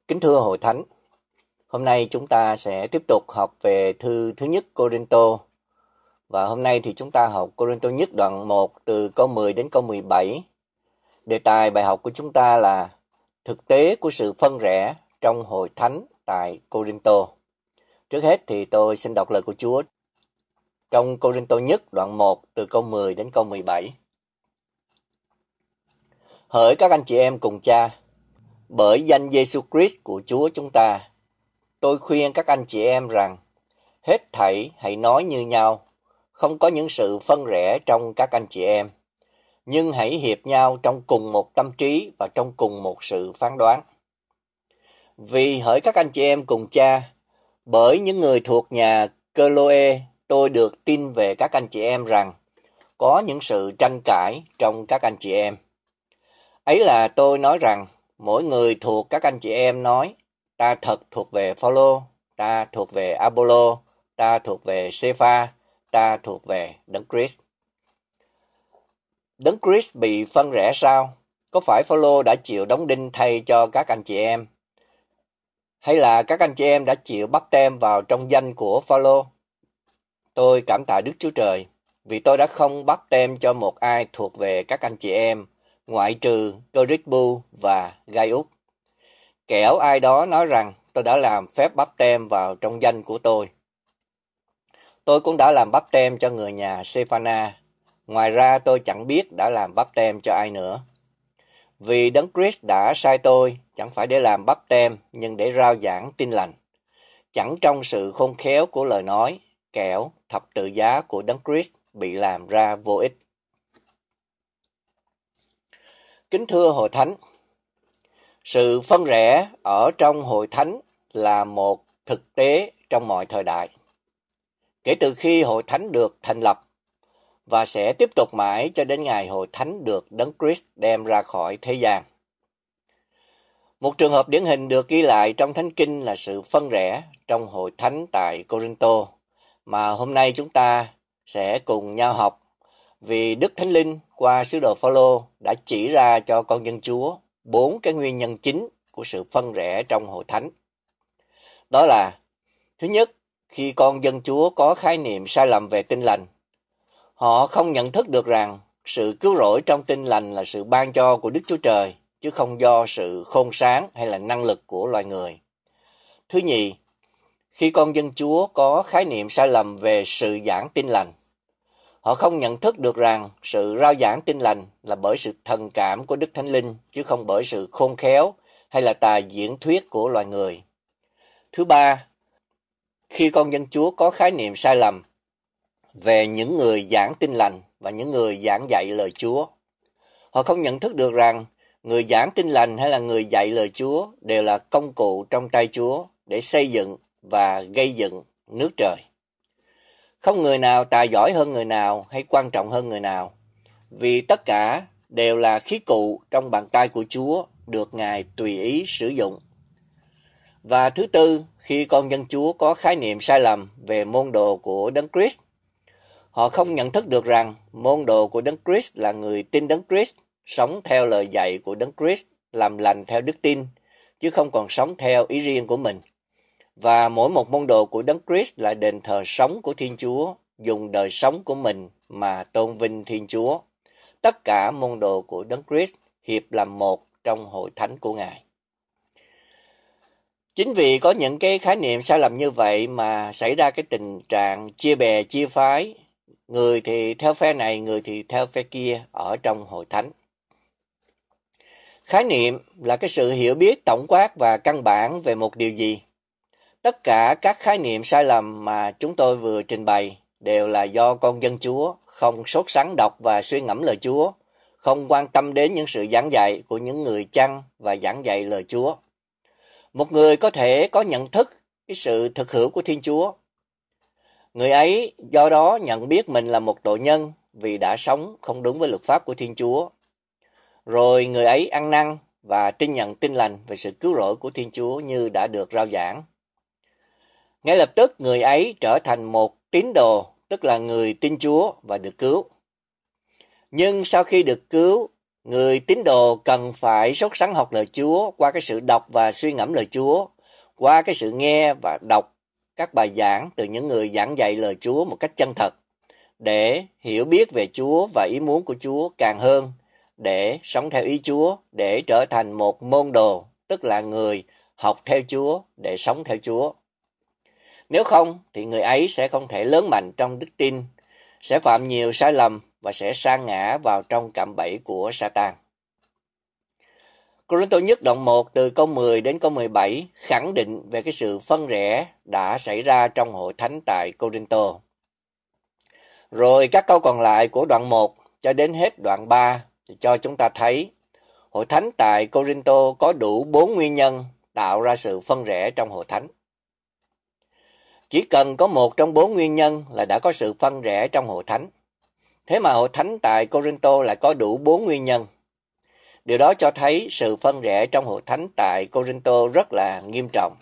Kính thưa Hội Thánh, hôm nay chúng ta sẽ tiếp tục học về thư thứ nhất Cô-rinh-tô. Và hôm nay thì chúng ta học Cô-rinh-tô nhất đoạn 1 từ câu 10 đến câu 17. Đề tài bài học của chúng ta là thực tế của sự phân rẽ trong Hội Thánh tại Cô-rinh-tô. Trước hết thì tôi xin đọc lời của Chúa trong Cô-rinh-tô nhất đoạn 1 từ câu 10 đến câu 17. Hỡi các anh chị em cùng cha, bởi danh Giê-xu Christ của Chúa chúng ta, tôi khuyên các anh chị em rằng, hết thảy hãy nói như nhau, không có những sự phân rẽ trong các anh chị em, nhưng hãy hiệp nhau trong cùng một tâm trí và trong cùng một sự phán đoán. Vì hỡi các anh chị em cùng cha, bởi những người thuộc nhà Cơ-lô-ê, tôi được tin về các anh chị em rằng, có những sự tranh cãi trong các anh chị em. Ấy là tôi nói rằng, mỗi người thuộc các anh chị em nói, ta thật thuộc về Phao-lô, ta thuộc về A-pô-lô, ta thuộc về Sê-pha, ta thuộc về Đấng Christ. Đấng Christ bị phân rẽ sao? Có phải Phao-lô đã chịu đóng đinh thay cho các anh chị em? Hay là các anh chị em đã chịu báp têm vào trong danh của Phao-lô? Tôi cảm tạ Đức Chúa Trời, vì tôi đã không báp têm cho một ai thuộc về các anh chị em, ngoại trừ Cơ-rít-bu và Gai-úc. Kẻo ai đó nói rằng tôi đã làm phép báp têm vào trong danh của tôi. Tôi cũng đã làm báp têm cho người nhà Sê-pha-na. Ngoài ra tôi chẳng biết đã làm báp têm cho ai nữa. Vì Đấng Christ đã sai tôi, chẳng phải để làm báp têm, nhưng để rao giảng tin lành. Chẳng trong sự khôn khéo của lời nói, kẻo thập tự giá của Đấng Christ bị làm ra vô ích. Kính thưa Hội Thánh, sự phân rẽ ở trong Hội Thánh là một thực tế trong mọi thời đại. Kể từ khi Hội Thánh được thành lập và sẽ tiếp tục mãi cho đến ngày Hội Thánh được Đấng Christ đem ra khỏi thế gian. Một trường hợp điển hình được ghi lại trong Thánh Kinh là sự phân rẽ trong Hội Thánh tại Cô-rinh-tô, mà hôm nay chúng ta sẽ cùng nhau học, vì Đức Thánh Linh qua sứ đồ Phao-lô đã chỉ ra cho con dân Chúa 4 cái nguyên nhân chính của sự phân rẽ trong Hội Thánh. Đó là, thứ nhất, khi con dân Chúa có khái niệm sai lầm về tin lành, họ không nhận thức được rằng sự cứu rỗi trong tin lành là sự ban cho của Đức Chúa Trời, chứ không do sự khôn sáng hay là năng lực của loài người. Thứ nhì, khi con dân Chúa có khái niệm sai lầm về sự giảng tin lành, họ không nhận thức được rằng sự rao giảng tin lành là bởi sự thần cảm của Đức Thánh Linh, chứ không bởi sự khôn khéo hay là tài diễn thuyết của loài người. Thứ ba, khi con dân Chúa có khái niệm sai lầm về những người giảng tin lành và những người giảng dạy lời Chúa, họ không nhận thức được rằng người giảng tin lành hay là người dạy lời Chúa đều là công cụ trong tay Chúa để xây dựng và gây dựng nước trời. Không người nào tài giỏi hơn người nào hay quan trọng hơn người nào, vì tất cả đều là khí cụ trong bàn tay của Chúa được Ngài tùy ý sử dụng. Và thứ tư, khi con dân Chúa có khái niệm sai lầm về môn đồ của Đấng Christ, họ không nhận thức được rằng môn đồ của Đấng Christ là người tin Đấng Christ, sống theo lời dạy của Đấng Christ, làm lành theo đức tin, chứ không còn sống theo ý riêng của mình. Và mỗi một môn đồ của Đấng Christ là đền thờ sống của Thiên Chúa, dùng đời sống của mình mà tôn vinh Thiên Chúa. Tất cả môn đồ của Đấng Christ hiệp làm một trong Hội Thánh của Ngài. Chính vì có những cái khái niệm sai lầm như vậy mà xảy ra cái tình trạng chia bè chia phái, người thì theo phe này, người thì theo phe kia ở trong Hội Thánh. Khái niệm là cái sự hiểu biết tổng quát và căn bản về một điều gì. Tất cả các khái niệm sai lầm mà chúng tôi vừa trình bày đều là do con dân Chúa không sốt sắng đọc và suy ngẫm lời Chúa, không quan tâm đến những sự giảng dạy của những người chăn và giảng dạy lời Chúa. Một người có thể có nhận thức cái sự thực hữu của Thiên Chúa. Người ấy do đó nhận biết mình là một tội nhân vì đã sống không đúng với luật pháp của Thiên Chúa. Rồi người ấy ăn năn và tin nhận tin lành về sự cứu rỗi của Thiên Chúa như đã được rao giảng. Ngay lập tức người ấy trở thành một tín đồ, tức là người tin Chúa và được cứu. Nhưng sau khi được cứu, người tín đồ cần phải sốt sắng học lời Chúa qua cái sự đọc và suy ngẫm lời Chúa, qua cái sự nghe và đọc các bài giảng từ những người giảng dạy lời Chúa một cách chân thật, để hiểu biết về Chúa và ý muốn của Chúa càng hơn, để sống theo ý Chúa, để trở thành một môn đồ, tức là người học theo Chúa để sống theo Chúa. Nếu không thì người ấy sẽ không thể lớn mạnh trong đức tin, sẽ phạm nhiều sai lầm và sẽ sa ngã vào trong cạm bẫy của Satan. Cô-rinh-tô nhất đoạn 1 từ câu 10 đến câu 17 khẳng định về cái sự phân rẽ đã xảy ra trong hội thánh tại Cô-rinh-tô. Rồi các câu còn lại của đoạn 1 cho đến hết đoạn 3 thì cho chúng ta thấy hội thánh tại Cô-rinh-tô có đủ 4 nguyên nhân tạo ra sự phân rẽ trong hội thánh. Chỉ cần có một trong 4 nguyên nhân là đã có sự phân rẽ trong hội thánh. Thế mà hội thánh tại Cô-rinh-tô lại có đủ 4 nguyên nhân. Điều đó cho thấy sự phân rẽ trong hội thánh tại Cô-rinh-tô rất là nghiêm trọng.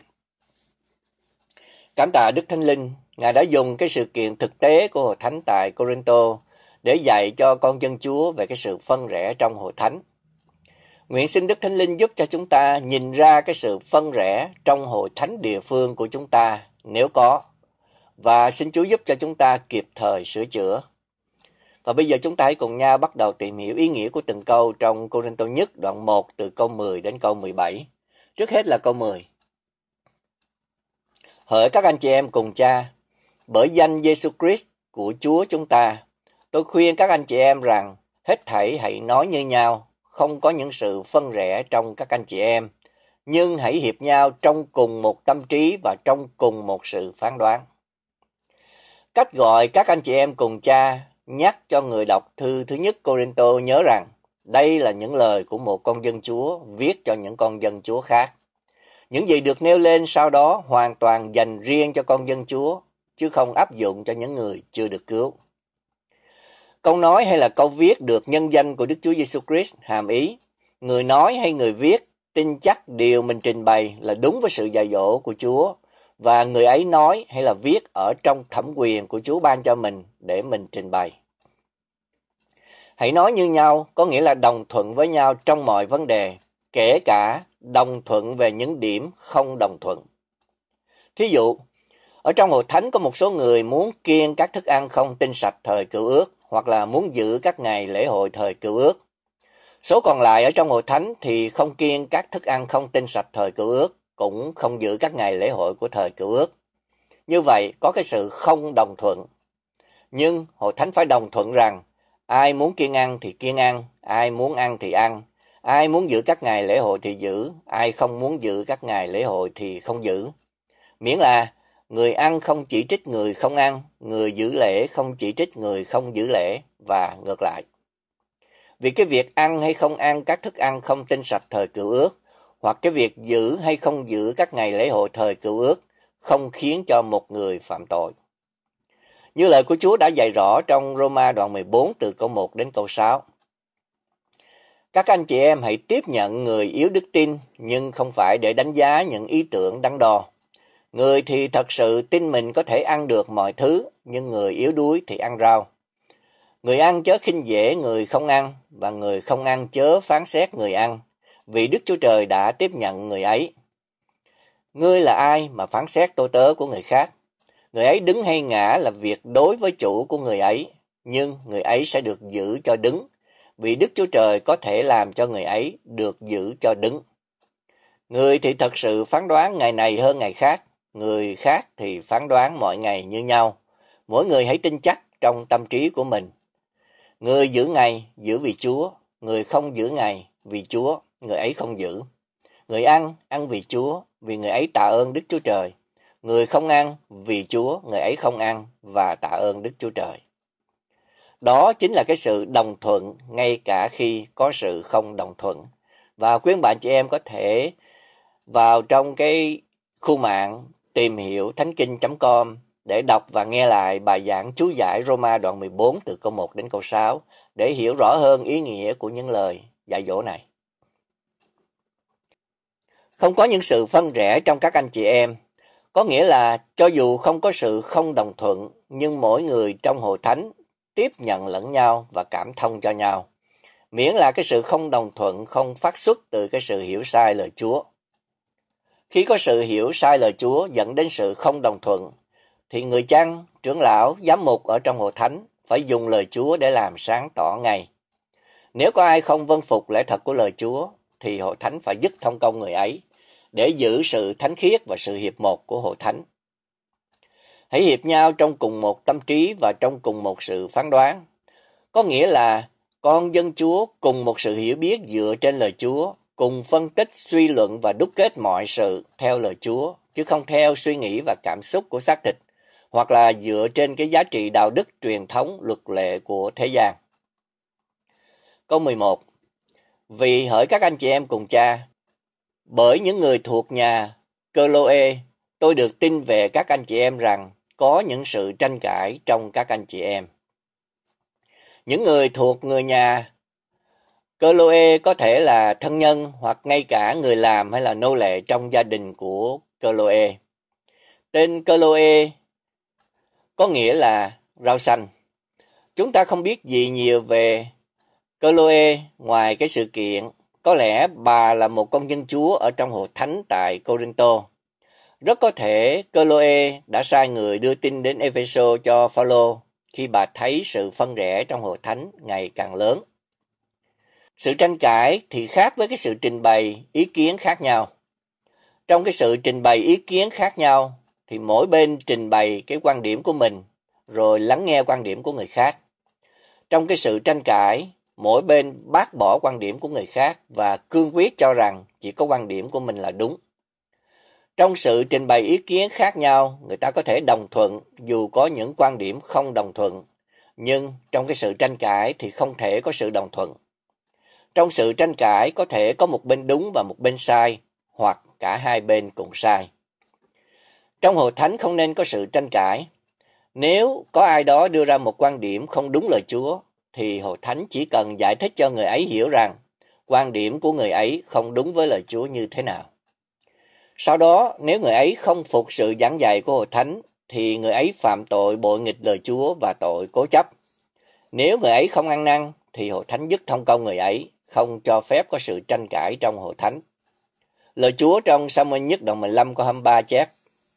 Cảm tạ Đức Thánh Linh, Ngài đã dùng cái sự kiện thực tế của hội thánh tại Cô-rinh-tô để dạy cho con dân Chúa về cái sự phân rẽ trong hội thánh. Nguyện xin Đức Thánh Linh giúp cho chúng ta nhìn ra cái sự phân rẽ trong hội thánh địa phương của chúng ta nếu có, và xin Chúa giúp cho chúng ta kịp thời sửa chữa. Và bây giờ chúng ta hãy cùng nhau bắt đầu tìm hiểu ý nghĩa của từng câu trong Cô-rinh-tô nhất đoạn 1 từ câu 10 đến câu 17. Trước hết là câu 10. Hỡi các anh chị em cùng cha, bởi danh Giêsu Christ của Chúa chúng ta, tôi khuyên các anh chị em rằng hết thảy hãy nói như nhau, không có những sự phân rẽ trong các anh chị em, nhưng hãy hiệp nhau trong cùng một tâm trí và trong cùng một sự phán đoán. Cách gọi các anh chị em cùng cha nhắc cho người đọc thư thứ nhất Cô-rinh-tô nhớ rằng đây là những lời của một con dân Chúa viết cho những con dân Chúa khác. Những gì được nêu lên sau đó hoàn toàn dành riêng cho con dân Chúa, chứ không áp dụng cho những người chưa được cứu. Câu nói hay là câu viết được nhân danh của Đức Chúa Giêsu Christ hàm ý người nói hay người viết tin chắc điều mình trình bày là đúng với sự dạy dỗ của Chúa, và người ấy nói hay là viết ở trong thẩm quyền của Chúa ban cho mình để mình trình bày. Hãy nói như nhau có nghĩa là đồng thuận với nhau trong mọi vấn đề, kể cả đồng thuận về những điểm không đồng thuận. Thí dụ, ở trong hội thánh có một số người muốn kiêng các thức ăn không tinh sạch thời Cựu Ước, hoặc là muốn giữ các ngày lễ hội thời Cựu Ước. Số còn lại ở trong hội thánh thì không kiêng các thức ăn không tinh sạch thời Cựu Ước, cũng không giữ các ngày lễ hội của thời Cựu Ước. Như vậy có cái sự không đồng thuận. Nhưng hội thánh phải đồng thuận rằng ai muốn kiêng ăn thì kiêng ăn, ai muốn ăn thì ăn, ai muốn giữ các ngày lễ hội thì giữ, ai không muốn giữ các ngày lễ hội thì không giữ. Miễn là người ăn không chỉ trích người không ăn, người giữ lễ không chỉ trích người không giữ lễ, và ngược lại. Vì cái việc ăn hay không ăn các thức ăn không tinh sạch thời Cựu Ước, hoặc cái việc giữ hay không giữ các ngày lễ hội thời Cựu Ước, không khiến cho một người phạm tội. Như lời của Chúa đã dạy rõ trong Roma đoạn 14 từ câu 1 đến câu 6. Các anh chị em hãy tiếp nhận người yếu đức tin, nhưng không phải để đánh giá những ý tưởng đắn đo. Người thì thật sự tin mình có thể ăn được mọi thứ, nhưng người yếu đuối thì ăn rau. Người ăn chớ khinh dễ người không ăn, và người không ăn chớ phán xét người ăn, vì Đức Chúa Trời đã tiếp nhận người ấy. Ngươi là ai mà phán xét tôi tớ của người khác? Người ấy đứng hay ngã là việc đối với chủ của người ấy, nhưng người ấy sẽ được giữ cho đứng, vì Đức Chúa Trời có thể làm cho người ấy được giữ cho đứng. Người thì thật sự phán đoán ngày này hơn ngày khác, người khác thì phán đoán mọi ngày như nhau. Mỗi người hãy tin chắc trong tâm trí của mình. Người giữ ngày, giữ vì Chúa, người không giữ ngày, vì Chúa, người ấy không giữ. Người ăn, ăn vì Chúa, vì người ấy tạ ơn Đức Chúa Trời. Người không ăn, vì Chúa, người ấy không ăn, và tạ ơn Đức Chúa Trời. Đó chính là cái sự đồng thuận, ngay cả khi có sự không đồng thuận. Và quý bạn chị em có thể vào trong cái khu mạng tìm hiểu thánh-kinh.com để đọc và nghe lại bài giảng chú giải Roma đoạn 14 từ câu 1 đến câu 6 để hiểu rõ hơn ý nghĩa của những lời dạy dỗ này. Không có những sự phân rẽ trong các anh chị em, có nghĩa là cho dù không có sự không đồng thuận, nhưng mỗi người trong hội thánh tiếp nhận lẫn nhau và cảm thông cho nhau. miễn là cái sự không đồng thuận không phát xuất từ cái sự hiểu sai lời Chúa. Khi có sự hiểu sai lời Chúa dẫn đến sự không đồng thuận, thì người chăn, trưởng lão, giám mục ở trong hội thánh phải dùng lời Chúa để làm sáng tỏ ngay. Nếu có ai không vâng phục lẽ thật của lời Chúa, thì hội thánh phải dứt thông công người ấy, để giữ sự thánh khiết và sự hiệp một của hội thánh. Hãy hiệp nhau trong cùng một tâm trí và trong cùng một sự phán đoán. Có nghĩa là con dân Chúa cùng một sự hiểu biết dựa trên lời Chúa, cùng phân tích, suy luận và đúc kết mọi sự theo lời Chúa, chứ không theo suy nghĩ và cảm xúc của xác thịt, hoặc là dựa trên cái giá trị đạo đức truyền thống luật lệ của thế gian. Câu 11. Vì hỡi các anh chị em cùng cha, bởi những người thuộc nhà Cloe, tôi được tin về các anh chị em rằng có những sự tranh cãi trong các anh chị em. Những người thuộc người nhà Cloe có thể là thân nhân hoặc ngay cả người làm hay là nô lệ trong gia đình của Cloe. Tên Cloe có nghĩa là rau xanh. Chúng ta không biết gì nhiều về Cloe ngoài cái sự kiện có lẽ bà là một con dân Chúa ở trong hội thánh tại Corinto. Rất có thể Cloe đã sai người đưa tin đến Epheso cho Phaolô khi bà thấy sự phân rẽ trong hội thánh ngày càng lớn. Sự tranh cãi thì khác với cái sự trình bày ý kiến khác nhau. Trong cái sự trình bày ý kiến khác nhau thì mỗi bên trình bày cái quan điểm của mình rồi lắng nghe quan điểm của người khác. Trong cái sự tranh cãi, mỗi bên bác bỏ quan điểm của người khác và cương quyết cho rằng chỉ có quan điểm của mình là đúng. Trong sự trình bày ý kiến khác nhau, người ta có thể đồng thuận dù có những quan điểm không đồng thuận, nhưng trong cái sự tranh cãi thì không thể có sự đồng thuận. Trong sự tranh cãi có thể có một bên đúng và một bên sai, hoặc cả hai bên cùng sai. Trong hội thánh không nên có sự tranh cãi. Nếu có ai đó đưa ra một quan điểm không đúng lời Chúa, thì hội thánh chỉ cần giải thích cho người ấy hiểu rằng quan điểm của người ấy không đúng với lời Chúa như thế nào. Sau đó, nếu người ấy không phục sự giảng dạy của hội thánh, thì người ấy phạm tội bội nghịch lời Chúa và tội cố chấp. Nếu người ấy không ăn năn, thì hội thánh dứt thông công người ấy, không cho phép có sự tranh cãi trong hội thánh. Lời Chúa trong Sa-muel nhất đoạn 15 câu 23 chép: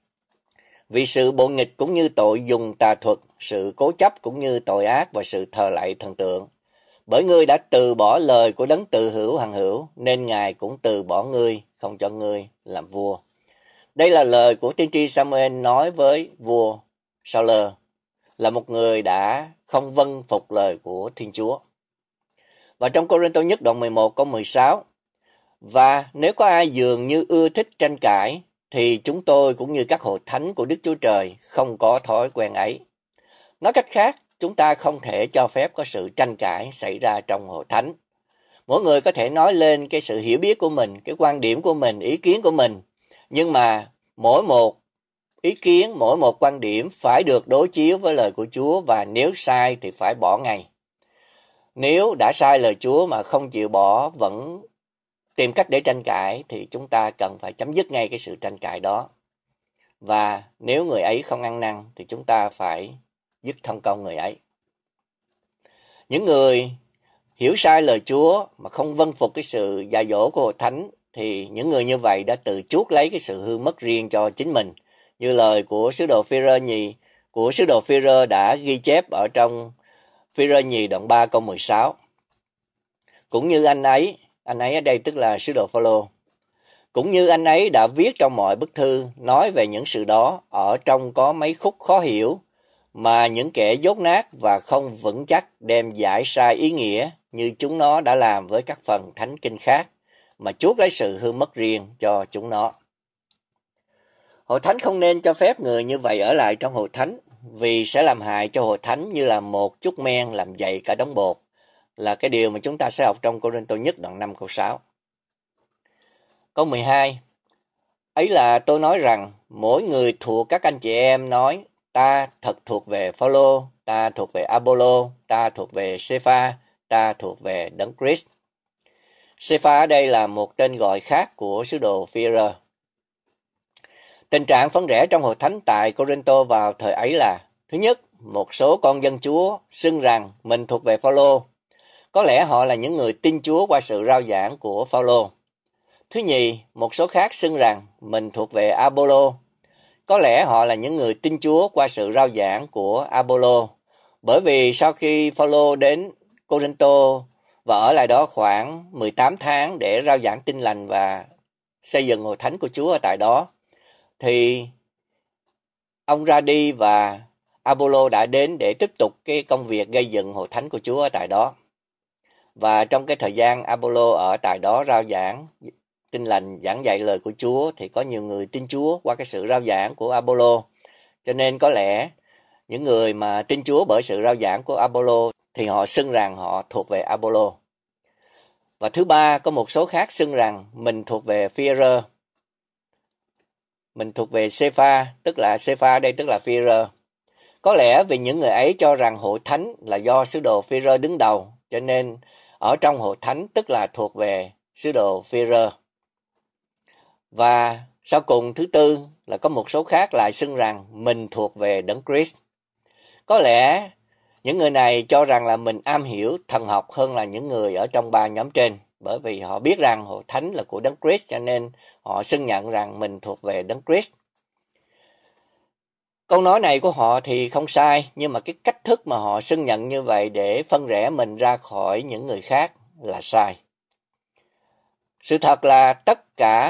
Vì sự bội nghịch cũng như tội dùng tà thuật, sự cố chấp cũng như tội ác và sự thờ lạy thần tượng. Bởi ngươi đã từ bỏ lời của đấng tự hữu hằng hữu, nên Ngài cũng từ bỏ ngươi, không cho ngươi làm vua. Đây là lời của tiên tri Sa-muel nói với vua Sa-ulơ, là một người đã không vâng phục lời của Thiên Chúa. Và trong Cô-rinh-tô nhất đoạn 11 câu 16, và nếu có ai dường như ưa thích tranh cãi, thì chúng tôi cũng như các hội thánh của Đức Chúa Trời không có thói quen ấy. Nói cách khác, chúng ta không thể cho phép có sự tranh cãi xảy ra trong hội thánh. Mỗi người có thể nói lên cái sự hiểu biết của mình, cái quan điểm của mình, ý kiến của mình. Nhưng mà mỗi một ý kiến, mỗi một quan điểm phải được đối chiếu với lời của Chúa, và nếu sai thì phải bỏ ngay. Nếu đã sai lời Chúa mà không chịu bỏ, vẫn tìm cách để tranh cãi, thì chúng ta cần phải chấm dứt ngay cái sự tranh cãi đó. Và nếu người ấy không ăn năn thì chúng ta phải dứt thông công người ấy. Những người hiểu sai lời Chúa mà không vâng phục cái sự dạy dỗ của hội thánh, thì những người như vậy đã tự chuốc lấy cái sự hư mất riêng cho chính mình. Như lời của sứ đồ Phi-rơ đã ghi chép ở trong Phi-rơ nhì đoạn 3 câu 16. Cũng như anh ấy ở đây tức là sứ đồ Phaolô, cũng như anh ấy đã viết trong mọi bức thư nói về những sự đó, ở trong có mấy khúc khó hiểu mà những kẻ dốt nát và không vững chắc đem giải sai ý nghĩa như chúng nó đã làm với các phần thánh kinh khác, mà chuốc lấy sự hư mất riêng cho chúng nó. Hội thánh không nên cho phép người như vậy ở lại trong hội thánh, vì sẽ làm hại cho hội thánh như là một chút men làm dậy cả đống bột, là cái điều mà chúng ta sẽ học trong Cô-rinh-tô nhất đoạn 5 câu 6. Câu 12. Ấy là tôi nói rằng mỗi người thuộc các anh chị em nói: ta thật thuộc về Phaolô, ta thuộc về Apollo, ta thuộc về Cê-pha, ta thuộc về Đấng Christ. Cê-pha ở đây là một tên gọi khác của sứ đồ Phi-rơ. Tình trạng phân rẽ trong hội thánh tại Cô-rinh-tô vào thời ấy là: thứ nhất, một số con dân Chúa xưng rằng mình thuộc về Phaolô. Có lẽ họ là những người tin Chúa qua sự rao giảng của Phao-lô. Thứ nhì, một số khác xưng rằng mình thuộc về Apollo. Có lẽ họ là những người tin Chúa qua sự rao giảng của Apollo. Bởi vì sau khi Phao-lô đến Cô-rinh-tô và ở lại đó khoảng 18 tháng để rao giảng tin lành và xây dựng hội thánh của Chúa ở tại đó, thì ông ra đi và Apollo đã đến để tiếp tục cái công việc gây dựng hội thánh của Chúa ở tại đó. Và trong cái thời gian Apollo ở tại đó rao giảng tin lành, giảng dạy lời của Chúa, thì có nhiều người tin Chúa qua cái sự rao giảng của Apollo. Cho nên có lẽ những người mà tin Chúa bởi sự rao giảng của Apollo thì họ xưng rằng họ thuộc về Apollo. Và thứ ba, có một số khác xưng rằng mình thuộc về Phi-e-rơ. Mình thuộc về Xê-pha, tức là Xê-pha đây tức là Phi-e-rơ. Có lẽ vì những người ấy cho rằng hội thánh là do sứ đồ Phi-e-rơ đứng đầu, cho nên ở trong hội thánh tức là thuộc về sứ đồ Phi-e-rơ. Và sau cùng thứ tư là có một số khác lại xưng rằng mình thuộc về Đấng Christ. Có lẽ những người này cho rằng là mình am hiểu thần học hơn là những người ở trong ba nhóm trên, bởi vì họ biết rằng hội thánh là của Đấng Christ, cho nên họ xưng nhận rằng mình thuộc về Đấng Christ. Câu nói này của họ thì không sai, nhưng mà cái cách thức mà họ xưng nhận như vậy để phân rẽ mình ra khỏi những người khác là sai. Sự thật là tất cả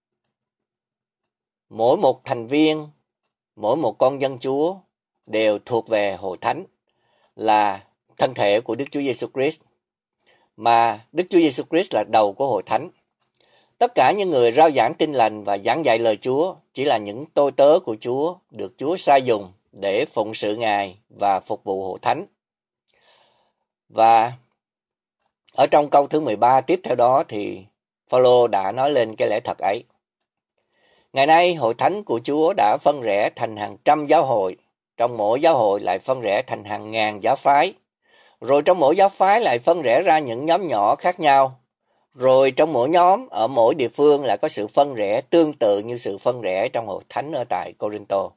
mỗi một thành viên, mỗi một con dân Chúa đều thuộc về hội thánh, là thân thể của Đức Chúa Giêsu Christ, mà Đức Chúa Giêsu Christ là đầu của hội thánh. Tất cả những người rao giảng tin lành và giảng dạy lời Chúa chỉ là những tôi tớ của Chúa, được Chúa sai dùng để phụng sự Ngài và phục vụ hội thánh. Và ở trong câu thứ 13 tiếp theo đó thì Phao-lô đã nói lên cái lẽ thật ấy. Ngày nay hội thánh của Chúa đã phân rẽ thành hàng trăm giáo hội, trong mỗi giáo hội lại phân rẽ thành hàng ngàn giáo phái, rồi trong mỗi giáo phái lại phân rẽ ra những nhóm nhỏ khác nhau, rồi trong mỗi nhóm ở mỗi địa phương lại có sự phân rẽ tương tự như sự phân rẽ trong hội thánh ở tại Cô-rinh-tô.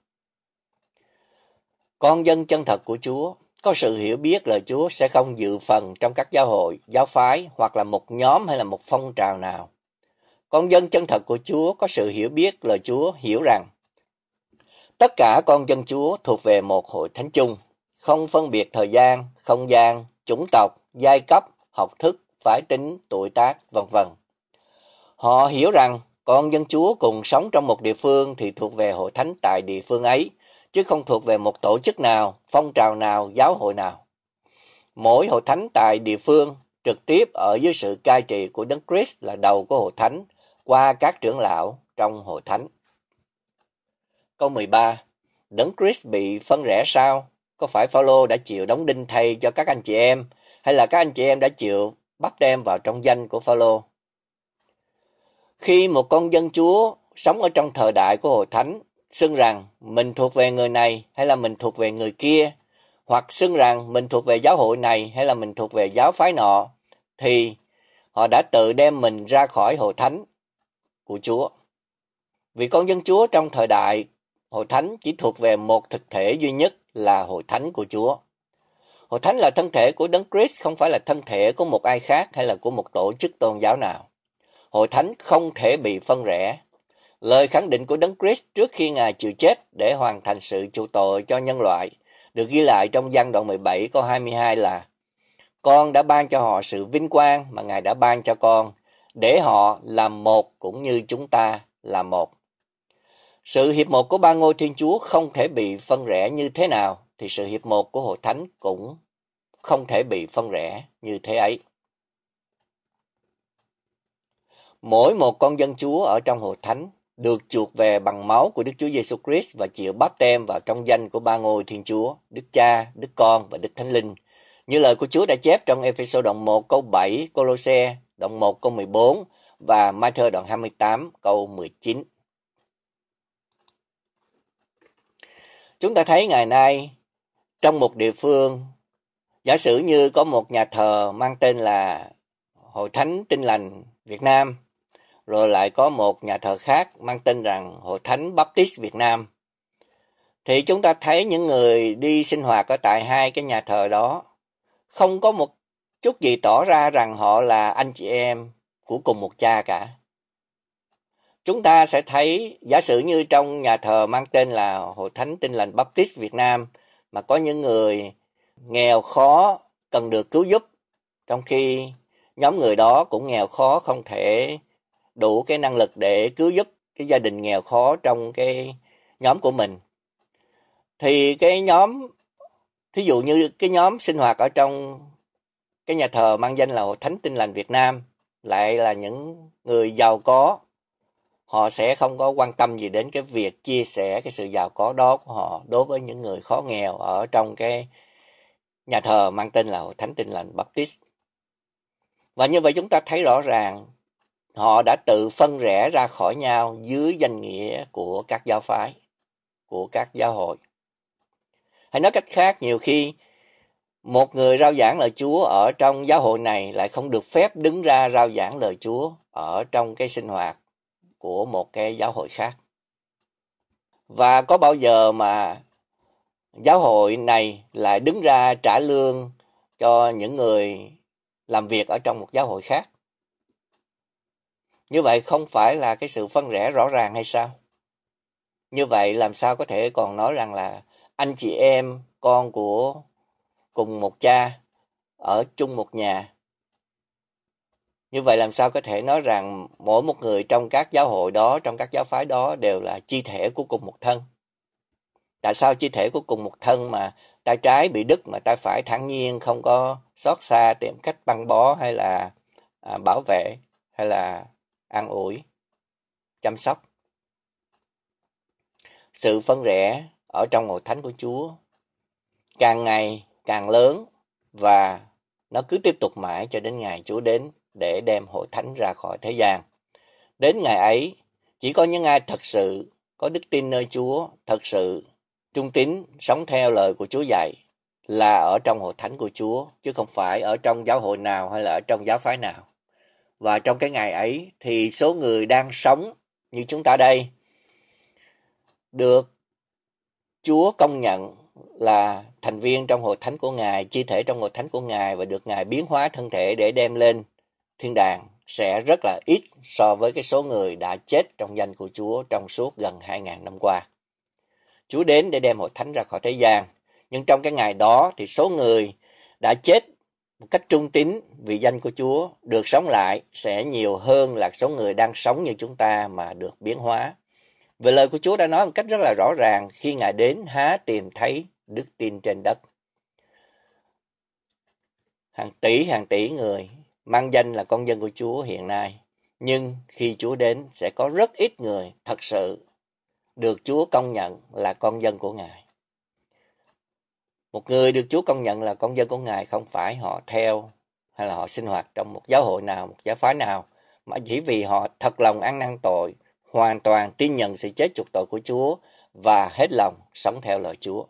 Con dân chân thật của Chúa có sự hiểu biết lời Chúa sẽ không dự phần trong các giáo hội, giáo phái hoặc là một nhóm hay là một phong trào nào. Con dân chân thật của Chúa có sự hiểu biết lời Chúa, hiểu rằng tất cả con dân Chúa thuộc về một hội thánh chung, không phân biệt thời gian, không gian, chủng tộc, giai cấp, học thức, phái tính, tuổi tác, vân vân. Họ hiểu rằng con dân Chúa cùng sống trong một địa phương thì thuộc về hội thánh tại địa phương ấy, chứ không thuộc về một tổ chức nào, phong trào nào, giáo hội nào. Mỗi hội thánh tại địa phương trực tiếp ở dưới sự cai trị của Đấng Christ là đầu của hội thánh qua các trưởng lão trong hội thánh. Câu 13. Đấng Christ bị phân rẽ sao? Có phải Phao-lô đã chịu đóng đinh thay cho các anh chị em, hay là các anh chị em đã chịu báp têm vào trong danh của Phao-lô? Khi một con dân Chúa sống ở trong thời đại của hội thánh xưng rằng mình thuộc về người này hay là mình thuộc về người kia, hoặc xưng rằng mình thuộc về giáo hội này hay là mình thuộc về giáo phái nọ, thì họ đã tự đem mình ra khỏi hội thánh của Chúa. Vì con dân Chúa trong thời đại hội thánh chỉ thuộc về một thực thể duy nhất là hội thánh của Chúa. Hội thánh là thân thể của Đấng Christ, không phải là thân thể của một ai khác hay là của một tổ chức tôn giáo nào. Hội thánh không thể bị phân rẽ. Lời khẳng định của Đấng Christ trước khi Ngài chịu chết để hoàn thành sự chuộc tội cho nhân loại được ghi lại trong Giăng đoạn 17 câu 22 là: Con đã ban cho họ sự vinh quang mà Ngài đã ban cho con, để họ làm một cũng như chúng ta là một. Sự hiệp một của ba ngôi Thiên Chúa không thể bị phân rẽ như thế nào, thì sự hiệp một của hội thánh cũng không thể bị phân rẽ như thế ấy. Mỗi một con dân Chúa ở trong hội thánh được chuộc về bằng máu của Đức Chúa Giêsu Christ và chịu báp têm vào trong danh của ba ngôi Thiên Chúa, Đức Cha, Đức Con và Đức Thánh Linh. Như lời của Chúa đã chép trong Ê-phê-sô đoạn 1 câu 7, Cô-lô-se đoạn 1 câu 14 và Ma-thơ đoạn 28 câu 19. Chúng ta thấy ngày nay trong một địa phương, giả sử như có một nhà thờ mang tên là Hội Thánh Tin Lành Việt Nam, rồi lại có một nhà thờ khác mang tên rằng Hội Thánh Baptist Việt Nam, thì chúng ta thấy những người đi sinh hoạt ở tại hai cái nhà thờ đó không có một chút gì tỏ ra rằng họ là anh chị em của cùng một cha cả. Chúng ta sẽ thấy, giả sử như trong nhà thờ mang tên là Hội Thánh Tin Lành Baptist Việt Nam, mà có những người nghèo khó cần được cứu giúp, trong khi nhóm người đó cũng nghèo khó, không thể đủ cái năng lực để cứu giúp cái gia đình nghèo khó trong cái nhóm của mình. Thì cái nhóm, thí dụ như cái nhóm sinh hoạt ở trong cái nhà thờ mang danh là Hội Thánh Tin Lành Việt Nam lại là những người giàu có, họ sẽ không có quan tâm gì đến cái việc chia sẻ cái sự giàu có đó của họ đối với những người khó nghèo ở trong cái nhà thờ mang tên là Hội Thánh Tin Lành Baptist. Và như vậy chúng ta thấy rõ ràng họ đã tự phân rẽ ra khỏi nhau dưới danh nghĩa của các giáo phái, của các giáo hội. Hay nói cách khác, nhiều khi một người rao giảng lời Chúa ở trong giáo hội này lại không được phép đứng ra rao giảng lời Chúa ở trong cái sinh hoạt của một cái giáo hội khác. Và có bao giờ mà giáo hội này lại đứng ra trả lương cho những người làm việc ở trong một giáo hội khác? Như vậy không phải là cái sự phân rẽ rõ ràng hay sao? Như vậy làm sao có thể còn nói rằng là anh chị em con của cùng một cha ở chung một nhà? Như vậy làm sao có thể nói rằng mỗi một người trong các giáo hội đó, trong các giáo phái đó đều là chi thể của cùng một thân? Tại sao chi thể của cùng một thân mà tay trái bị đứt mà tay phải thản nhiên, không có xót xa tìm cách băng bó hay là bảo vệ hay là an ủi, chăm sóc? Sự phân rẽ ở trong hội thánh của Chúa càng ngày càng lớn, và nó cứ tiếp tục mãi cho đến ngày Chúa đến để đem hội thánh ra khỏi thế gian. Đến ngày ấy, chỉ có những ai thật sự có đức tin nơi Chúa, thật sự trung tín, sống theo lời của Chúa dạy là ở trong hội thánh của Chúa, chứ không phải ở trong giáo hội nào hay là ở trong giáo phái nào. Và trong cái ngày ấy thì số người đang sống như chúng ta đây được Chúa công nhận là thành viên trong hội thánh của Ngài, chi thể trong hội thánh của Ngài, và được Ngài biến hóa thân thể để đem lên thiên đàng sẽ rất là ít so với cái số người đã chết trong danh của Chúa trong suốt gần 2.000 năm qua. Chúa đến để đem hội thánh ra khỏi thế gian, nhưng trong cái ngày đó thì số người đã chết một cách trung tín vì danh của Chúa được sống lại sẽ nhiều hơn là số người đang sống như chúng ta mà được biến hóa. Vì lời của Chúa đã nói một cách rất là rõ ràng, khi Ngài đến há tìm thấy đức tin trên đất. Hàng tỷ người mang danh là con dân của Chúa hiện nay, nhưng khi Chúa đến sẽ có rất ít người thật sự được Chúa công nhận là con dân của Ngài. Một người được Chúa công nhận là con dân của Ngài không phải họ theo hay là họ sinh hoạt trong một giáo hội nào, một giáo phái nào, mà chỉ vì họ thật lòng ăn năn tội, hoàn toàn tin nhận sự chết chuộc tội của Chúa và hết lòng sống theo lời Chúa.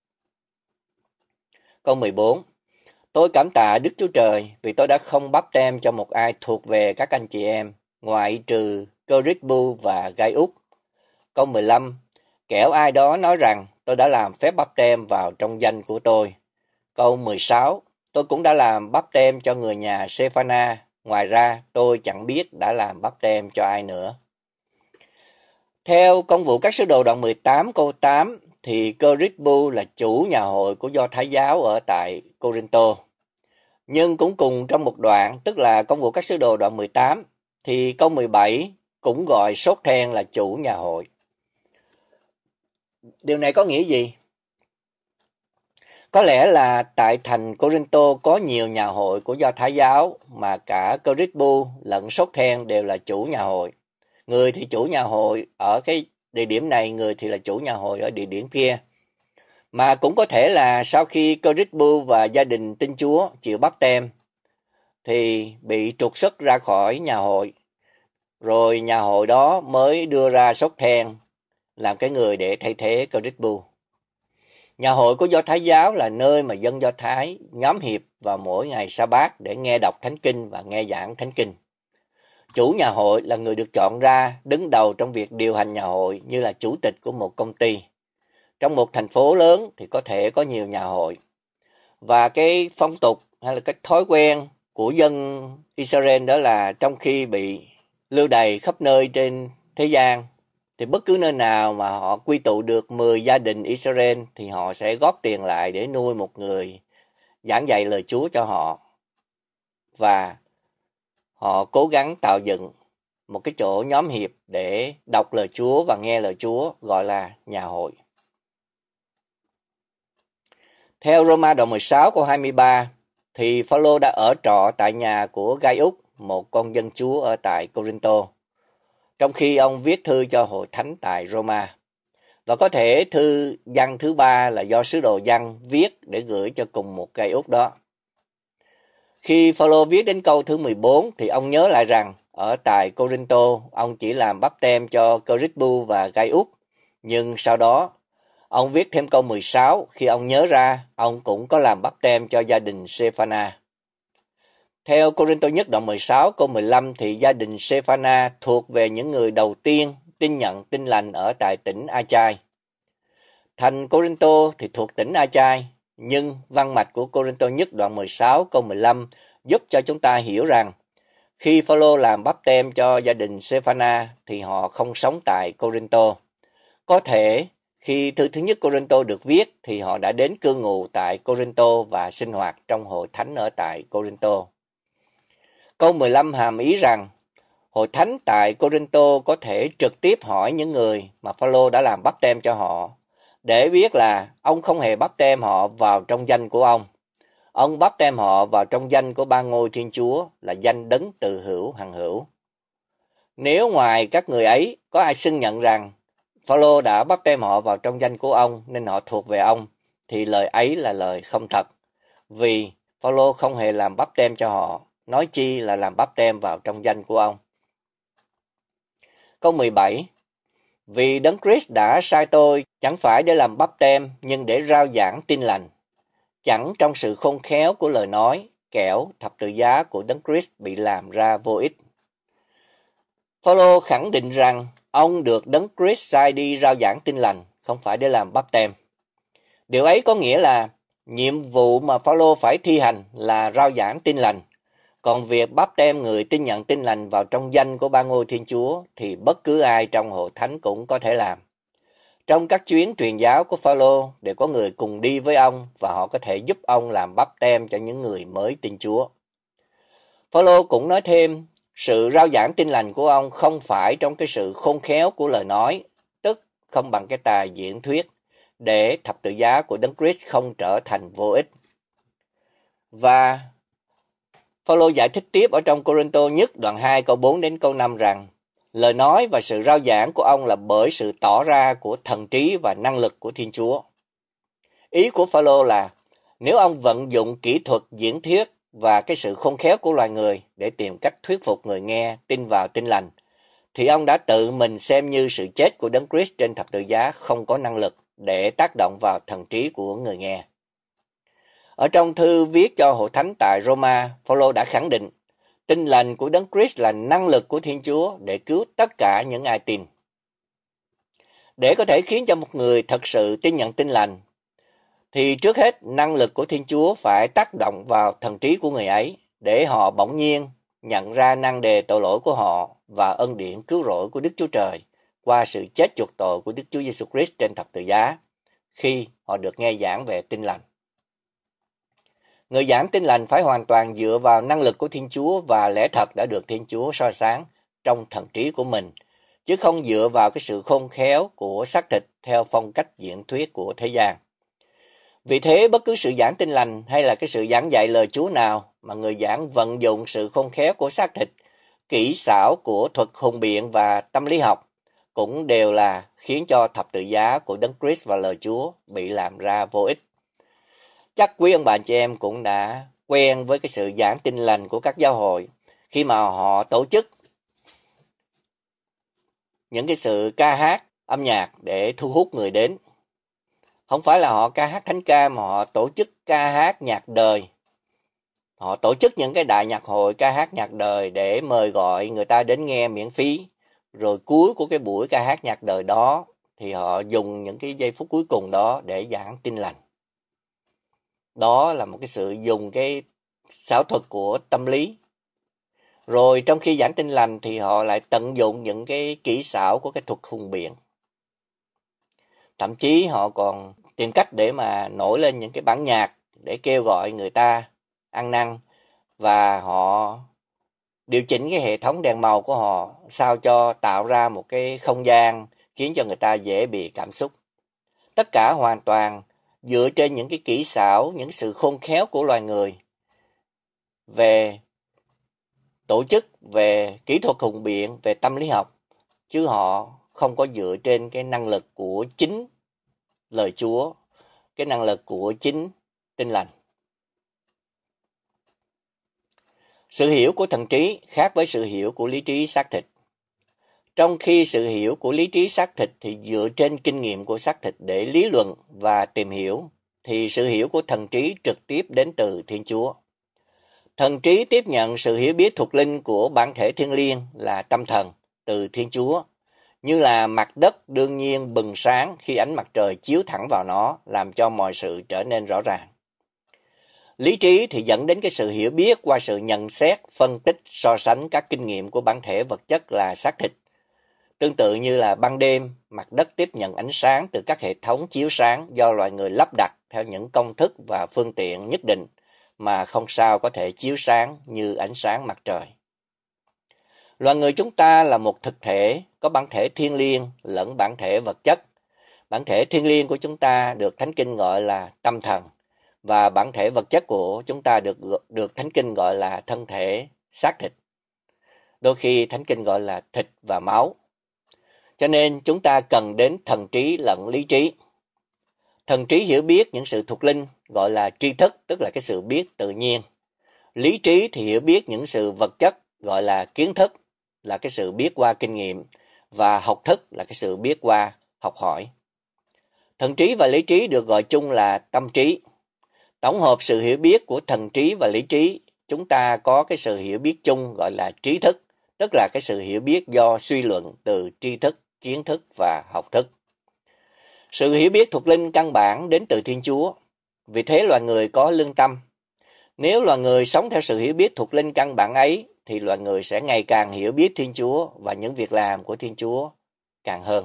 Câu 14. Tôi cảm tạ Đức Chúa Trời vì tôi đã không báp têm cho một ai thuộc về các anh chị em, ngoại trừ Cơ-rít-bu và Gai-úc. Câu 15. Kẻo ai đó nói rằng tôi đã làm phép báp têm vào trong danh của tôi. Câu 16. Tôi cũng đã làm báp têm cho người nhà Sê-pha-na, ngoài ra tôi chẳng biết đã làm báp têm cho ai nữa. Theo Công vụ các sứ đồ đoạn 18 câu 8 thì Cơ-rít-bu là chủ nhà hội của Do Thái giáo ở tại Cô-rinh-tô. Nhưng cũng cùng trong một đoạn, tức là Công vụ các sứ đồ đoạn 18, thì câu 17 cũng gọi Sốt-then là chủ nhà hội. Điều này có nghĩa gì? Có lẽ là tại thành Cô-rinh-tô có nhiều nhà hội của Do Thái giáo mà cả Cơ-rít-bu lẫn Sốt-then đều là chủ nhà hội. Người thì chủ nhà hội ở cái địa điểm này, người thì là chủ nhà hội ở địa điểm kia. Mà cũng có thể là sau khi Cơ-rít-bu và gia đình tin Chúa chịu báp têm thì bị trục xuất ra khỏi nhà hội, rồi nhà hội đó mới đưa ra Sốt-then làm cái người để thay thế Cơ-rít-bu. Nhà hội của Do Thái giáo là nơi mà dân Do Thái nhóm hiệp vào mỗi ngày Sa-bát để nghe đọc Thánh Kinh và nghe giảng Thánh Kinh. Chủ nhà hội là người được chọn ra đứng đầu trong việc điều hành nhà hội, như là chủ tịch của một công ty. Trong một thành phố lớn thì có thể có nhiều nhà hội. Và cái phong tục hay là cái thói quen của dân Israel, đó là trong khi bị lưu đày khắp nơi trên thế gian, thì bất cứ nơi nào mà họ quy tụ được 10 gia đình Israel thì họ sẽ góp tiền lại để nuôi một người giảng dạy lời Chúa cho họ. Và họ cố gắng tạo dựng một cái chỗ nhóm hiệp để đọc lời Chúa và nghe lời Chúa, gọi là nhà hội. Theo Roma đoạn 16 câu 23, thì Phaolô đã ở trọ tại nhà của Gai-úc, một con dân Chúa ở tại Cô-rinh-tô, trong khi ông viết thư cho hội thánh tại Roma. Và có thể thư văn thứ 3 là do sứ đồ Giăng viết để gửi cho cùng một Gai-úc đó. Khi Phaolô viết đến câu thứ 14 thì ông nhớ lại rằng ở tại Cô-rinh-tô ông chỉ làm báp têm cho Crispu và Gai-úc, nhưng sau đó ông viết thêm câu 16 khi ông nhớ ra ông cũng có làm báp têm cho gia đình Sê-pha-na. Theo Cô-rinh-tô nhất đoạn 16 câu 15 thì gia đình Sê-pha-na thuộc về những người đầu tiên tin nhận tin lành ở tại tỉnh A-chai. Thành Cô-rinh-tô thì thuộc tỉnh A-chai, nhưng văn mạch của Cô-rinh-tô nhất đoạn 16 câu 15 giúp cho chúng ta hiểu rằng khi Phaolô làm báp têm cho gia đình Sê-pha-na thì họ không sống tại Cô-rinh-tô. Có thể khi thư thứ nhất Cô-rinh-tô được viết thì họ đã đến cư ngụ tại Cô-rinh-tô và sinh hoạt trong hội thánh ở tại Cô-rinh-tô. Câu 15 hàm ý rằng hội thánh tại Cô-rinh-tô có thể trực tiếp hỏi những người mà Phaolô đã làm báp têm cho họ để biết là ông không hề báp têm họ vào trong danh của ông. Ông báp têm họ vào trong danh của Ba Ngôi Thiên Chúa, là danh đấng từ hữu hằng hữu. Nếu ngoài các người ấy có ai xưng nhận rằng Phaolô đã báp têm họ vào trong danh của ông nên họ thuộc về ông, thì lời ấy là lời không thật, vì Phaolô không hề làm báp têm cho họ, nói chi là làm báp têm vào trong danh của ông. Câu 17. Vì Đấng Christ đã sai tôi chẳng phải để làm báp têm, nhưng để rao giảng tin lành, chẳng trong sự khôn khéo của lời nói, kẻo thập tự giá của Đấng Christ bị làm ra vô ích. Phaolô khẳng định rằng ông được Đấng Christ sai đi rao giảng tin lành, không phải để làm báp têm. Điều ấy có nghĩa là nhiệm vụ mà Phaolô phải thi hành là rao giảng tin lành, còn việc báp têm người tin nhận tin lành vào trong danh của Ba Ngôi Thiên Chúa thì bất cứ ai trong hội thánh cũng có thể làm. Trong các chuyến truyền giáo của Phaolô đều có người cùng đi với ông và họ có thể giúp ông làm báp têm cho những người mới tin Chúa. Phaolô cũng nói thêm, sự rao giảng tin lành của ông không phải trong cái sự khôn khéo của lời nói, tức không bằng cái tài diễn thuyết, để thập tự giá của Đấng Christ không trở thành vô ích. Và Phaolô giải thích tiếp ở trong Cô-rinh-tô nhất đoạn 2 câu 4 đến câu 5 rằng lời nói và sự rao giảng của ông là bởi sự tỏ ra của thần trí và năng lực của Thiên Chúa. Ý của Phaolô là nếu ông vận dụng kỹ thuật diễn thuyết và cái sự khôn khéo của loài người để tìm cách thuyết phục người nghe tin vào tin lành, thì ông đã tự mình xem như sự chết của Đấng Christ trên thập tự giá không có năng lực để tác động vào thần trí của người nghe. Ở trong thư viết cho hội thánh tại Roma, Phaolô đã khẳng định tin lành của Đấng Christ là năng lực của Thiên Chúa để cứu tất cả những ai tin. Để có thể khiến cho một người thật sự tin nhận tin lành, thì trước hết năng lực của Thiên Chúa phải tác động vào thần trí của người ấy để họ bỗng nhiên nhận ra năng đề tội lỗi của họ và ân điển cứu rỗi của Đức Chúa Trời qua sự chết chuộc tội của Đức Chúa Giêsu Christ trên thập tự giá khi họ được nghe giảng về tin lành. Người giảng tin lành phải hoàn toàn dựa vào năng lực của Thiên Chúa và lẽ thật đã được Thiên Chúa soi sáng trong thần trí của mình, chứ không dựa vào cái sự khôn khéo của xác thịt theo phong cách diễn thuyết của thế gian. Vì thế, bất cứ sự giảng tin lành hay là cái sự giảng dạy lời Chúa nào mà người giảng vận dụng sự khôn khéo của xác thịt, kỹ xảo của thuật hùng biện và tâm lý học cũng đều là khiến cho thập tự giá của Đấng Christ và lời Chúa bị làm ra vô ích. Chắc quý ông bà chị em cũng đã quen với cái sự giảng tin lành của các giáo hội khi mà họ tổ chức những cái sự ca hát, âm nhạc để thu hút người đến. Không phải là họ ca hát thánh ca mà họ tổ chức ca hát nhạc đời. Họ tổ chức những cái đại nhạc hội ca hát nhạc đời để mời gọi người ta đến nghe miễn phí. Rồi cuối của cái buổi ca hát nhạc đời đó thì họ dùng những cái giây phút cuối cùng đó để giảng tin lành. Đó là một cái sự dùng cái xảo thuật của tâm lý. Rồi trong khi giảng tin lành thì họ lại tận dụng những cái kỹ xảo của cái thuật hùng biện. Thậm chí họ còn tìm cách để mà nổi lên những cái bản nhạc để kêu gọi người ta ăn năn, và họ điều chỉnh cái hệ thống đèn màu của họ sao cho tạo ra một cái không gian khiến cho người ta dễ bị cảm xúc. Tất cả hoàn toàn dựa trên những cái kỹ xảo, những sự khôn khéo của loài người về tổ chức, về kỹ thuật hùng biện, về tâm lý học, chứ họ không có dựa trên cái năng lực của chính lời Chúa, cái năng lực của chính tin lành. Sự hiểu của thần trí khác với sự hiểu của lý trí xác thịt. Trong khi sự hiểu của lý trí xác thịt thì dựa trên kinh nghiệm của xác thịt để lý luận và tìm hiểu, thì sự hiểu của thần trí trực tiếp đến từ Thiên Chúa. Thần trí tiếp nhận sự hiểu biết thuộc linh của bản thể thiêng liêng là tâm thần từ Thiên Chúa, như là mặt đất đương nhiên bừng sáng khi ánh mặt trời chiếu thẳng vào nó, làm cho mọi sự trở nên rõ ràng. Lý trí thì dẫn đến cái sự hiểu biết qua sự nhận xét, phân tích, so sánh các kinh nghiệm của bản thể vật chất là xác thịt. Tương tự như là ban đêm, mặt đất tiếp nhận ánh sáng từ các hệ thống chiếu sáng do loài người lắp đặt theo những công thức và phương tiện nhất định mà không sao có thể chiếu sáng như ánh sáng mặt trời. Loài người chúng ta là một thực thể có bản thể thiêng liêng lẫn bản thể vật chất. Bản thể thiêng liêng của chúng ta được Thánh Kinh gọi là tâm thần, và bản thể vật chất của chúng ta được Thánh Kinh gọi là thân thể xác thịt. Đôi khi Thánh Kinh gọi là thịt và máu. Cho nên chúng ta cần đến thần trí lẫn lý trí. Thần trí hiểu biết những sự thuộc linh gọi là tri thức, tức là cái sự biết tự nhiên. Lý trí thì hiểu biết những sự vật chất gọi là kiến thức, là cái sự biết qua kinh nghiệm, và học thức là cái sự biết qua học hỏi. Thần trí và lý trí được gọi chung là tâm trí. Tổng hợp sự hiểu biết của thần trí và lý trí, chúng ta có cái sự hiểu biết chung gọi là trí thức, tức là cái sự hiểu biết do suy luận từ tri thức, kiến thức và học thức. Sự hiểu biết thuộc linh căn bản đến từ Thiên Chúa, vì thế loài người có lương tâm. Nếu loài người sống theo sự hiểu biết thuộc linh căn bản ấy, thì loài người sẽ ngày càng hiểu biết Thiên Chúa và những việc làm của Thiên Chúa càng hơn.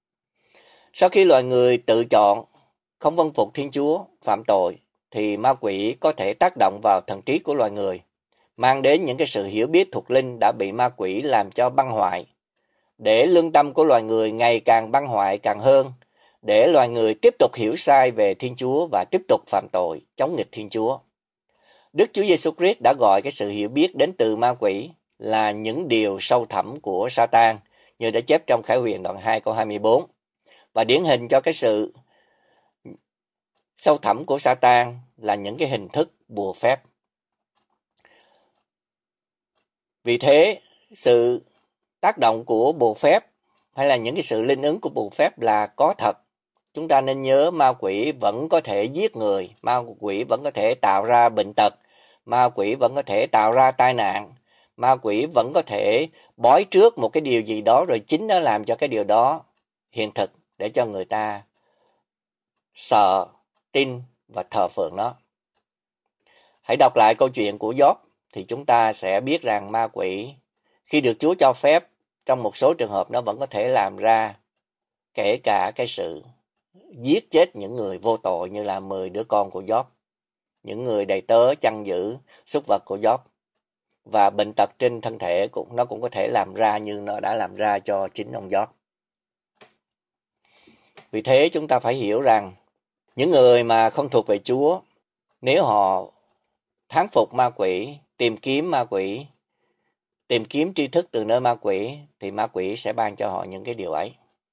Sau khi loài người tự chọn, không vâng phục Thiên Chúa, phạm tội, thì ma quỷ có thể tác động vào thần trí của loài người, mang đến những cái sự hiểu biết thuộc linh đã bị ma quỷ làm cho băng hoại, để lương tâm của loài người ngày càng băng hoại càng hơn, để loài người tiếp tục hiểu sai về Thiên Chúa và tiếp tục phạm tội, chống nghịch Thiên Chúa. Đức Chúa Giêsu Christ đã gọi cái sự hiểu biết đến từ ma quỷ là những điều sâu thẳm của Satan, như đã chép trong Khải Huyền đoạn 2 câu 24. Và điển hình cho cái sự sâu thẳm của Satan là những cái hình thức bùa phép. Vì thế, sự tác động của bùa phép hay là những cái sự linh ứng của bùa phép là có thật. Chúng ta nên nhớ ma quỷ vẫn có thể giết người, ma quỷ vẫn có thể tạo ra bệnh tật, ma quỷ vẫn có thể tạo ra tai nạn, ma quỷ vẫn có thể bói trước một cái điều gì đó rồi chính nó làm cho cái điều đó hiện thực để cho người ta sợ, tin và thờ phượng nó. Hãy đọc lại câu chuyện của Gióp thì chúng ta sẽ biết rằng ma quỷ khi được Chúa cho phép, trong một số trường hợp nó vẫn có thể làm ra kể cả cái sự giết chết những người vô tội, như là 10 đứa con của Gióp, những người đầy tớ chăn giữ súc vật của Gióp, và bệnh tật trên thân thể nó cũng có thể làm ra như nó đã làm ra cho chính ông Gióp. Vì thế chúng ta phải hiểu rằng những người mà không thuộc về Chúa, nếu họ thán phục ma quỷ, tìm kiếm ma quỷ, tìm kiếm tri thức từ nơi ma quỷ, thì ma quỷ sẽ ban cho họ những cái điều ấy.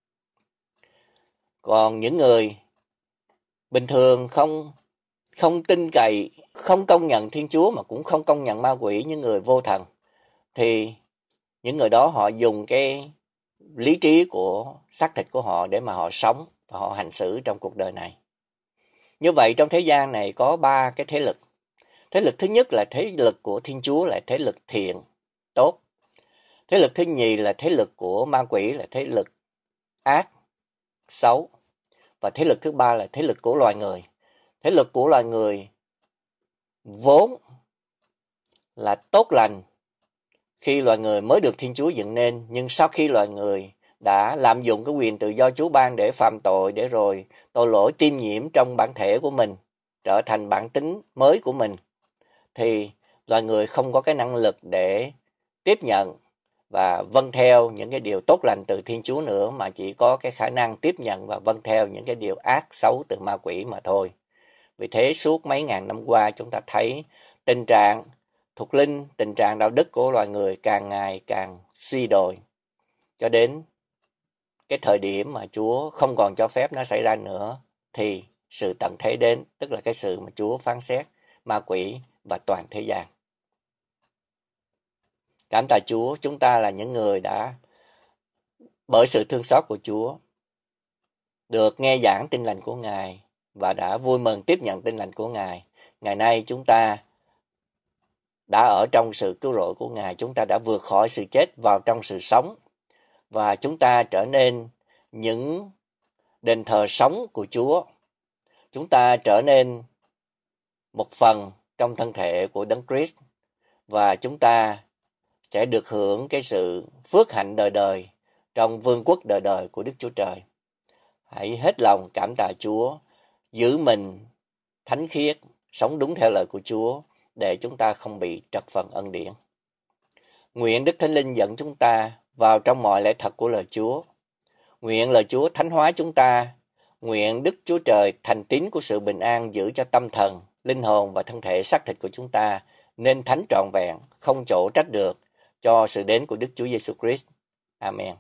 Còn những người bình thường không tin cậy, không công nhận Thiên Chúa mà cũng không công nhận ma quỷ, những người vô thần, thì những người đó họ dùng cái lý trí của xác thịt của họ để mà họ sống và họ hành xử trong cuộc đời này. Như vậy trong thế gian này có 3 cái thế lực. Thế lực thứ nhất là thế lực của Thiên Chúa, là thế lực thiện, tốt. Thế lực thứ nhì là thế lực của ma quỷ, là thế lực ác, xấu. Và thế lực thứ ba là thế lực của loài người. Thế lực của loài người vốn là tốt lành khi loài người mới được Thiên Chúa dựng nên, nhưng sau khi loài người đã lạm dụng cái quyền tự do Chúa ban để phạm tội, để rồi tội lỗi tiêm nhiễm trong bản thể của mình, trở thành bản tính mới của mình, thì loài người không có cái năng lực để tiếp nhận và vâng theo những cái điều tốt lành từ Thiên Chúa nữa, mà chỉ có cái khả năng tiếp nhận và vâng theo những cái điều ác xấu từ ma quỷ mà thôi. Vì thế suốt mấy ngàn năm qua chúng ta thấy tình trạng thuộc linh, tình trạng đạo đức của loài người càng ngày càng suy đồi, cho đến cái thời điểm mà Chúa không còn cho phép nó xảy ra nữa thì sự tận thế đến, tức là cái sự mà Chúa phán xét ma quỷ và toàn thế gian. Cảm tạ Chúa, chúng ta là những người đã bởi sự thương xót của Chúa được nghe giảng tin lành của Ngài và đã vui mừng tiếp nhận tin lành của Ngài. Ngày nay chúng ta đã ở trong sự cứu rỗi của Ngài, chúng ta đã vượt khỏi sự chết vào trong sự sống, và chúng ta trở nên những đền thờ sống của Chúa. Chúng ta trở nên một phần trong thân thể của Đấng Christ, và chúng ta sẽ được hưởng cái sự phước hạnh đời đời trong vương quốc đời đời của Đức Chúa Trời. Hãy hết lòng cảm tạ Chúa, giữ mình thánh khiết, sống đúng theo lời của Chúa để chúng ta không bị trật phần ân điển. Nguyện Đức Thánh Linh dẫn chúng ta vào trong mọi lẽ thật của lời Chúa. Nguyện lời Chúa thánh hóa chúng ta. Nguyện Đức Chúa Trời thành tín của sự bình an giữ cho tâm thần, linh hồn và thân thể xác thịt của chúng ta nên thánh trọn vẹn, không chỗ trách được cho sự đến của Đức Chúa Giêsu Christ. Amen.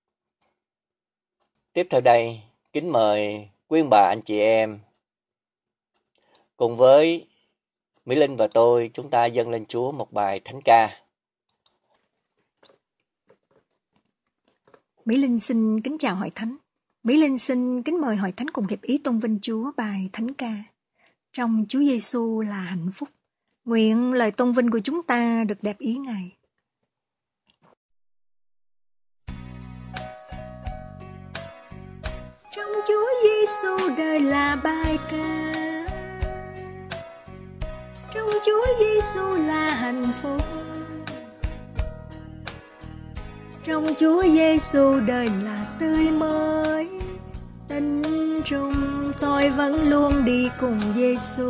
Tiếp theo đây, kính mời quý ông bà anh chị em cùng với Mỹ Linh và tôi, chúng ta dâng lên Chúa một bài thánh ca. Mỹ Linh xin kính chào hội thánh. Mỹ Linh xin kính mời hội thánh cùng hiệp ý tôn vinh Chúa bài thánh ca. Trong Chúa Giêsu là hạnh phúc. Nguyện lời tôn vinh của chúng ta được đẹp ý Ngài. Trong Chúa Giêsu đời là bài ca. Trong Chúa Giêsu là hạnh phúc. Trong Chúa Giêsu đời là tươi mới. Tình trung tôi vẫn luôn đi cùng Giêsu.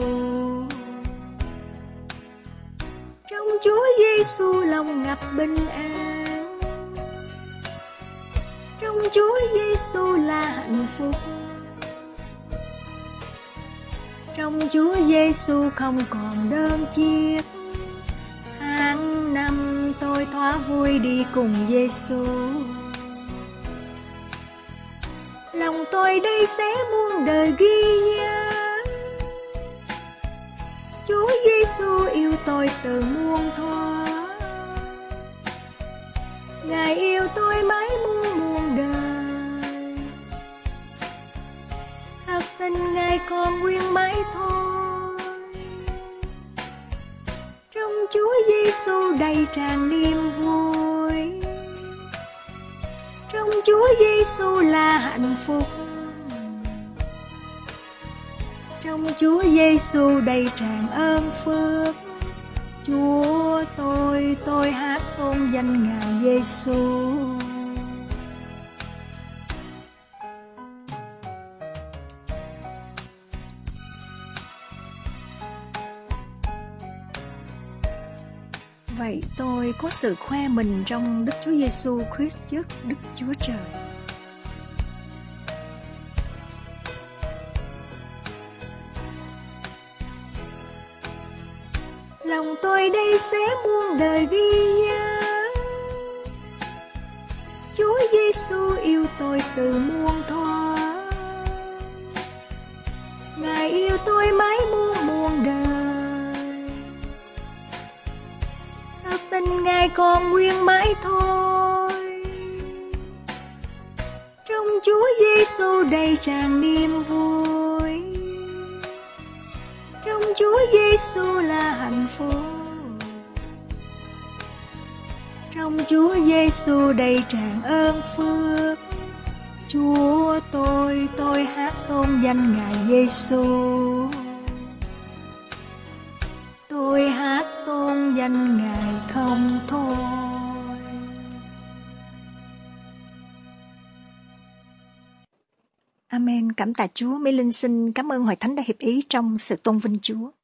Trong Chúa Giêsu lòng ngập bình an. Trong Chúa Giêsu là hạnh phúc. Trong Chúa Giêsu không còn đơn chiếc. Hàng năm tôi thỏa vui đi cùng Giêsu. Lòng tôi đây sẽ muôn đời ghi nhớ. Chúa Giêsu yêu tôi từ muôn thuở. Ngài yêu tôi mãi muôn đời. Thật tình Ngài còn nguyên mãi thôi. Trong Chúa Giêsu đầy tràn niềm vui. Trong Chúa Giêsu là hạnh phúc. Trong Chúa Giêsu đầy tràn ơn phước. Chúa tôi hát tôn danh Ngài Giêsu. Vậy tôi có sự khoe mình trong Đức Chúa Giêsu Christ trước Đức Chúa Trời. Lòng tôi đây sẽ muôn đời ghi nhớ. Chúa Giêsu yêu tôi từ muôn thuở. Ngài yêu tôi mãi muôn đời. Thật tình Ngài còn nguyên mãi thôi. Trong Chúa Giêsu đầy tràn niềm vui. Trong Chúa Giêsu là hạnh phúc. Trong Chúa Giêsu đầy tràn ơn phước. Chúa tôi hát tôn danh Ngài Giêsu. Tôi hát tôn danh Amen. Cảm tạ Chúa. Mỹ Linh xin cảm ơn Hội Thánh đã hiệp ý trong sự tôn vinh Chúa.